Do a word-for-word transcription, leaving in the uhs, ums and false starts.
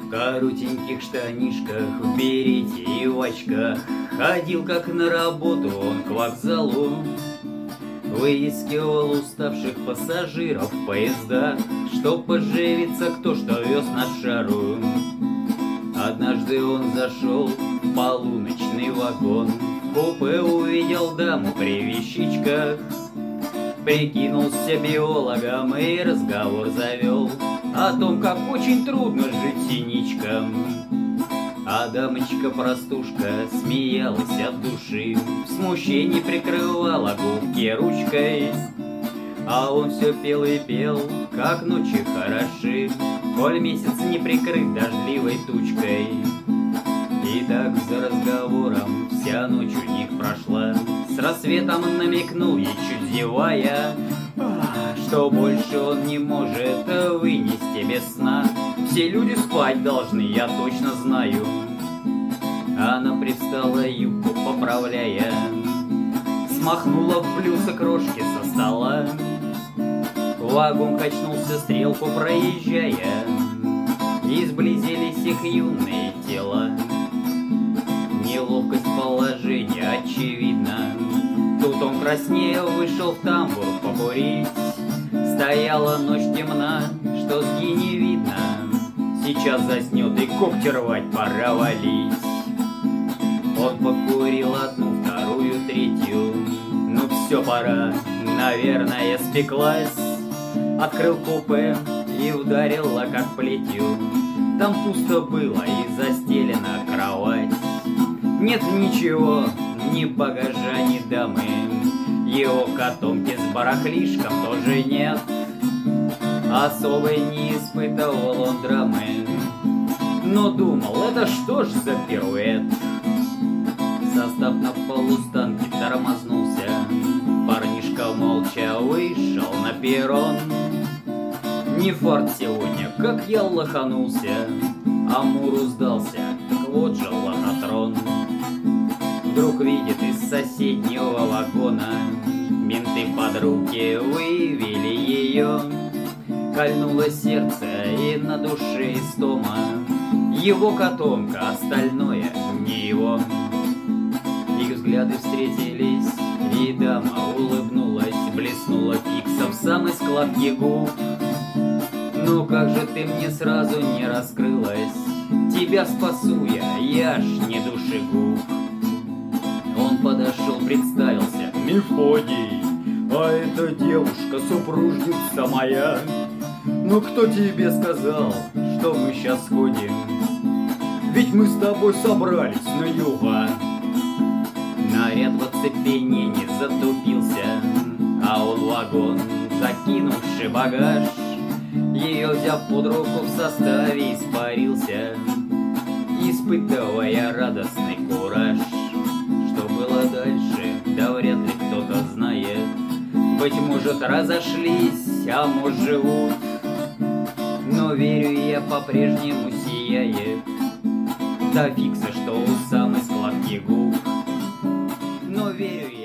В коротеньких штанишках, в берете и в очках ходил как на работу он к вокзалу. Выискивал уставших пассажиров в поездах, чтоб поживиться кто что вез на шару. Однажды он зашел в полуночный вагон, в купе увидел даму при вещичках. Прикинулся биологом и разговор завел о том, как очень трудно жить синичкам. А дамочка-простушка смеялась от души, в смущении прикрывала губки ручкой. А он все пел и пел, как ночи хороши, коль месяц не прикрыт дождливой тучкой. И так за разговором вся ночь у них прошла. С рассветом он намекнул ей, чуть зевая, что больше он не может вынести без сна. Все люди спать должны, я точно знаю. Она привстала, юбку поправляя, смахнула в блюдце крошки со стола. Вагон качнулся, стрелку проезжая, и сблизились их юные тела. Неловкость положения очевидна. Тут он краснея вышел в тамбур покурить. Стояла ночь темна, что сги не видно. Сейчас заснет и когти рвать пора валить. Он покурил одну, вторую, третью. Ну все, пора, наверное, спеклась. Открыл купе и ударила как плетью. Там пусто было и застелена кровать. Нет ничего, ни багажа, ни дамы. Его котомки с барахлишком тоже нет. Особо не испытывал он драмы, но думал, это что ж за пируэт. Состав на полустанке тормознулся. Парнишка молча вышел на перрон. Не фарт сегодня, как я лоханулся. Амуру сдался, так вот же лохотрон. Вдруг видит из соседнего вагона, менты под руки вывели ее. Кольнуло сердце и на душе истома. Его котомка, остальное не его. Их взгляды встретились, и дама улыбнулась, блеснула фикса в самой складке губ. Ну как же ты мне сразу не раскрылась? Тебя спасу я, я ж не душегуб. Он подошел, представился: Мефодий, а это девушка, супружница моя. Ну кто тебе сказал, что мы сейчас сходим? Ведь мы с тобой собрались на юга. Наряд в оцепенении затупился, а он в вагон, закинувший багаж. Ее взяв под руку в составе испарился, испытывая радостный кураж. Что было дальше, да вряд ли кто-то знает. Быть может, разошлись, а может, живут. Но верю, я по-прежнему сияет до фикса, что у самой складки губ. Но верю